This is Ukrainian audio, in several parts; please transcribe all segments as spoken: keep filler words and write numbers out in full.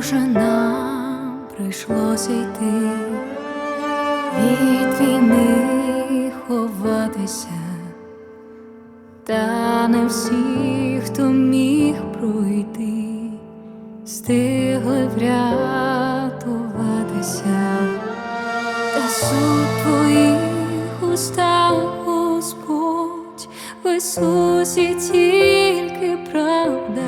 Може, нам прийшлося йти від війни ховатися, та не всі, хто міг пройти, стигли врятуватися. Та суд твоїх устах, Господь, в Ісусі тільки правда.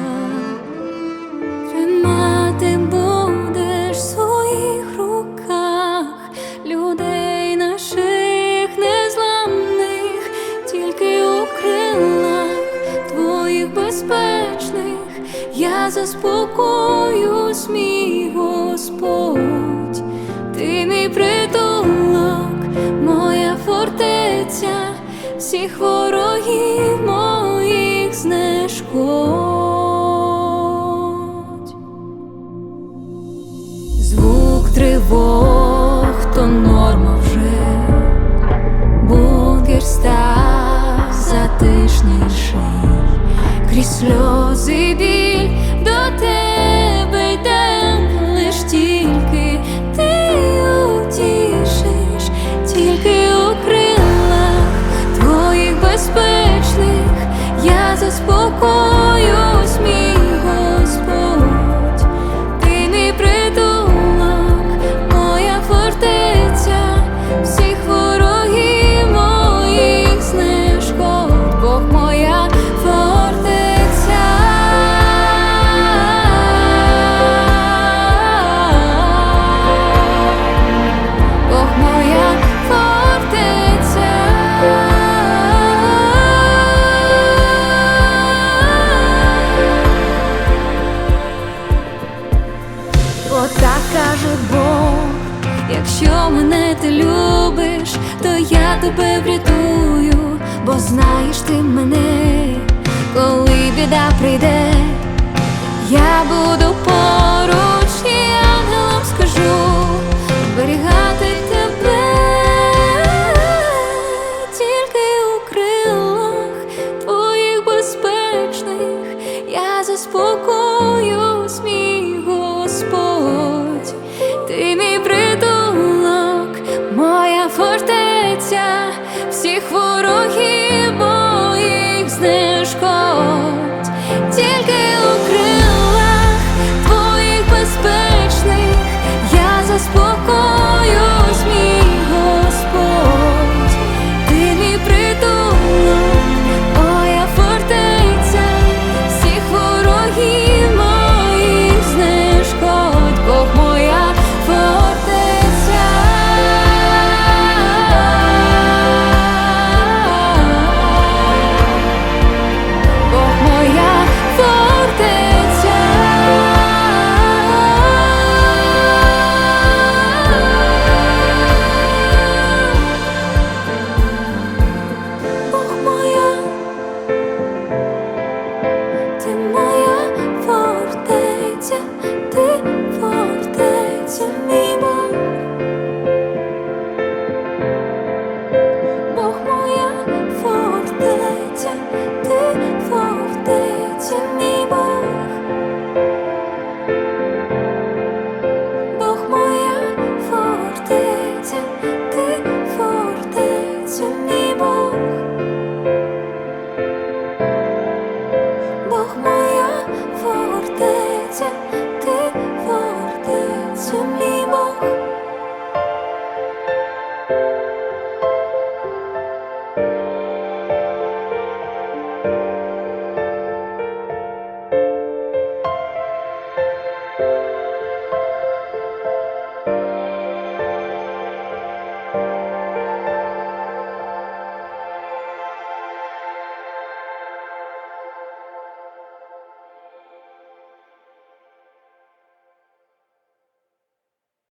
Тримати будеш в своїх руках людей наших незламних, тільки у крилах твоїх безпечних я заспокоюсь, мій Господь. Ти мій притулок, моя фортеця, всіх ворогів моїх знешкодь. Звук тривог то норма вже, бункер став затишніший, крізь сльози і біль до тебе йдем, лиш тільки ти утішиш, тільки у крилах твоїх безпечних я заспокоюсь, мій Господь. Ти мій притулок, моя фортеця, всіх ворогів моїх знешкодь. Бог моя фортеця, Бог моя фортеця. Отак каже Бог: якщо мене ти любиш, то я тебе врятую, бо знаєш ти мене. Коли біда прийде, я буду поруч і ангелам скажу оберігати тебе. Тільки у крилах твоїх безпечних я заспокоюсь, мій Господь. Ти мій притулок, моя фортеця, всіх ворогів